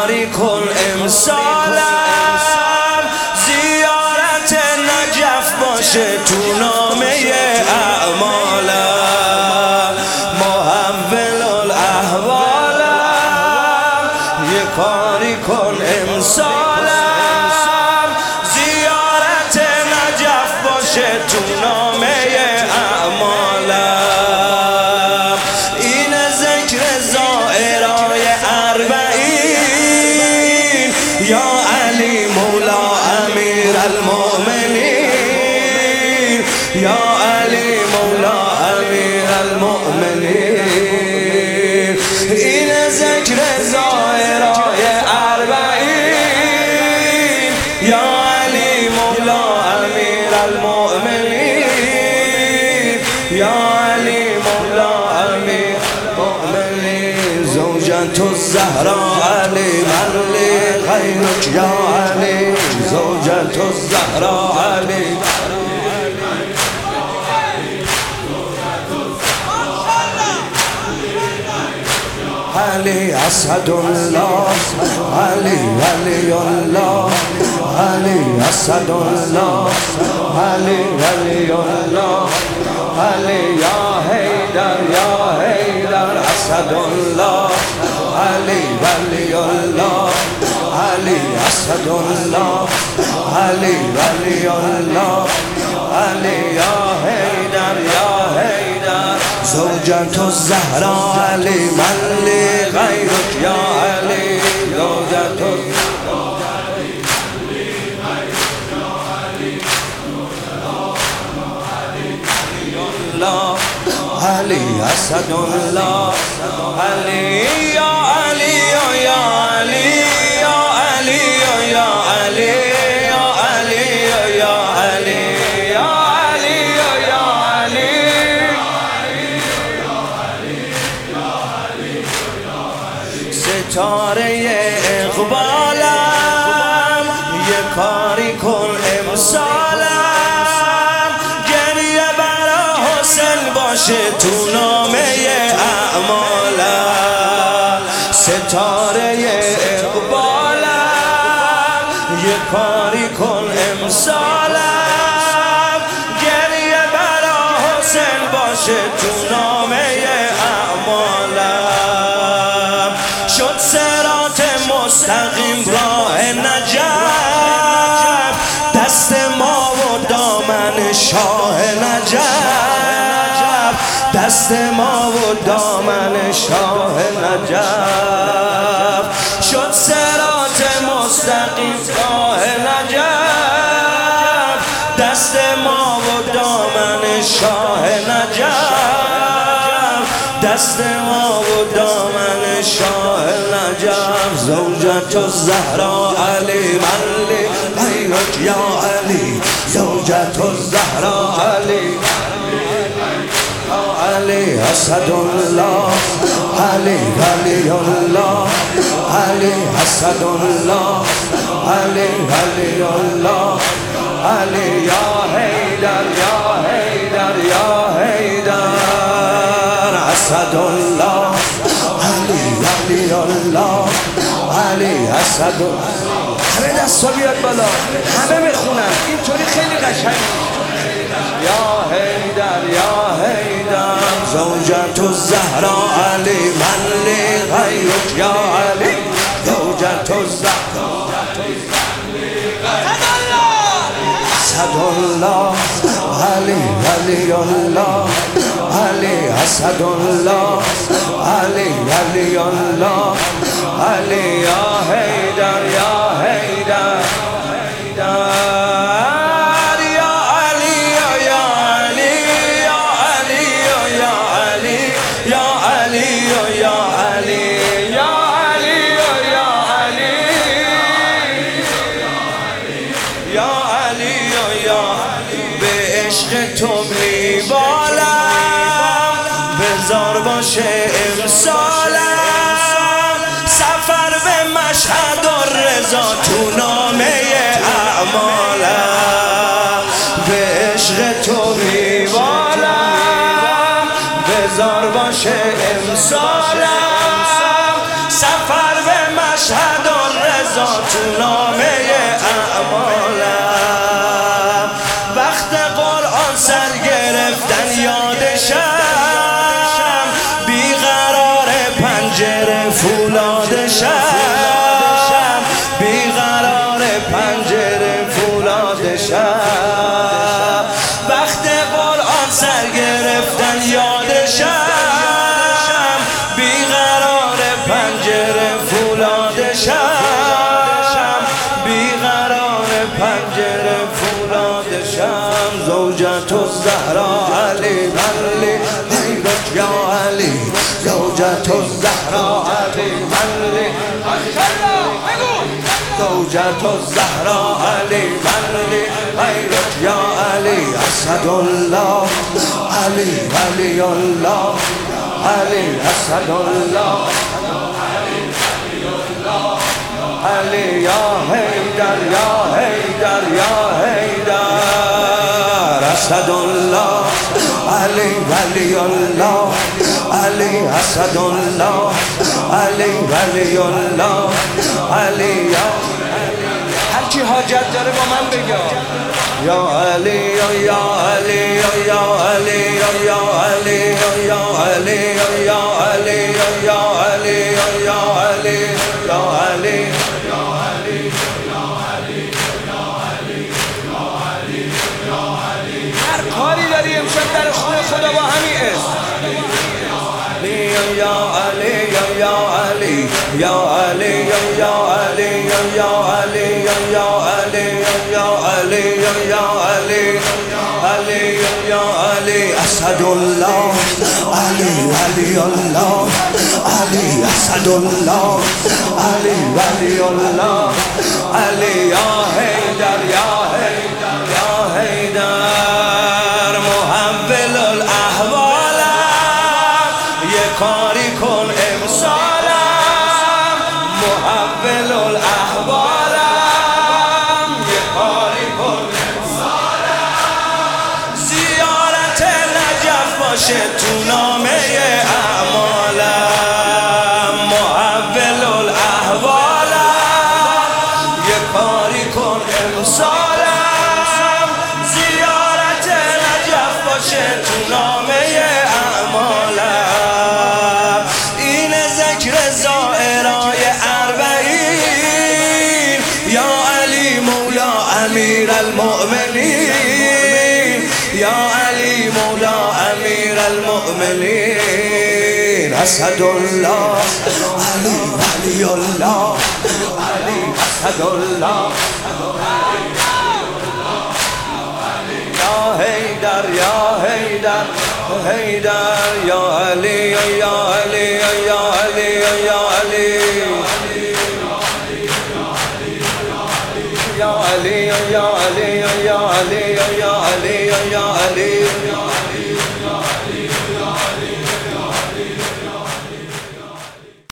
کاری کن امسالم زیارت نجف باشه تو نامه اعمالم، محول الاحوالم یه کاری کن امسالم زیارت نجف باشه تو نامه اعمالم. این ذکر زائرای اربعین یا علی مولا امیر المؤمنین، یا علی مولا امیر المؤمنین. این ذکر زائرای اربعین یا علی مولا امیر المؤمنین، یا علی مولا امیر المؤمنین. زوجة الزهراء لمن لغيرك يا علي، زوجة الزهراء لمن علي أسعد الله، علي ولي الله، علي أسعد الله، علي ولي الله، علي يا حيدر يا حيدر أسعد الله، علي ولي الله، علي أسعد الله، علي ولي الله، علي يا حيدر يا حيدر. زوجة الزهراء لمن لغيرك يا علي، زوجة الله، علي أسد الله، علي يا علي يا علي يا علي يا علي يا علي يا علي يا علي يا علي. ستاره اقبالم یه کاری کن امسالم، گریه برا حسین باشه تو نامه اعمالم. ستاره اقبالم یه کاری کن امسالم، گریه برا حسین باشه تو نامه اعمالم. شد صراط مستقیم راه نجف، دست ما و دامن شاه نجف، دست ما و دامن شاه نجف. شد صراط مستقیم راه نجف، دست ما و دامن شاه نجف، دست ما و دامن شاه نجف. زوجة الزهراء لمن لغيرك يا علي، زوجة الزهراء علي أسد الله، علي ولي الله، علي أسد الله، علي ولي الله، علي يا حيدر يا حيدر يا حيدر أسد الله، علي ولي الله، علي أسد. همه دستا بیاد بالا، همه بخونن اینطوری خیلی قشنگ. یا حیدر یا حیدر زوجة الزهراء لمن لغيرك يا علي، زوجة الزهراء أسد الله، علي ولي الله، علي أسد الله، علي ولي الله، علي يا حيدر يا حيدر تو میبالم بذار باشه امسالم، سفر به مشهد و رضا تو نامه اعمالم. به عشق تو میبالم بذار باشه امسالم، سفر به مشهد مشهد الرضا تو نامه اعمالم. وقت قرآن سر گرفتن یادشم، بیقرار پنجره فولادشم، بیقرار پنجره فولادشم. وقت قرآن سر گرفتن یادشم، بیقرار پنجره فولادشم، بیقرار پنجره فولادشم. زوجة الزهراء علی علی حیرت یا علی، زوجة الزهراء علی علی، زوجة الزهراء علی علی حیرت یا علی. اسد الله علی ولی الله علی، اسد الله علی یا حیدر یا حیدر یا حیدر. اسد الله علی ولی الله علی، اسد الله علی ولی الله علی یا. هر کی حاجت داره با من بگه یا علی یا علی یا علی یا علی یا علی یا علی یا علی یا علی یا علی. هر کاری داری امشب در خونه خدا با همین اسم یا علی یا علی یا علی یا علی یا علی یا علی یا علی یا علی علی یا علی. اسد الله علی ولی الله علی، اسد الله علی ولی الله علی یا حیدر یا حیدر یا حیدر. محول الاحوالم یه کاری کن امسالم، محول الاحوالم یه کاری کن امسالم. زیارت نجف باشه تو نامه اعمالم، محول الاحوالم یه کاری کن امسالم. زیارت نجف باشه تو نامه اعمالم. این ذکر زائرای اربعین، یا علی مولا امیر المؤمنین، یا علی مولا امیر المؤمنین. اسد الله علی ولی الله علی، اسد الله یا حیدر یا حیدر حیدر یا علی یا علی یا علی یا علی یا علی یا علی یا علی یا علی یا علی.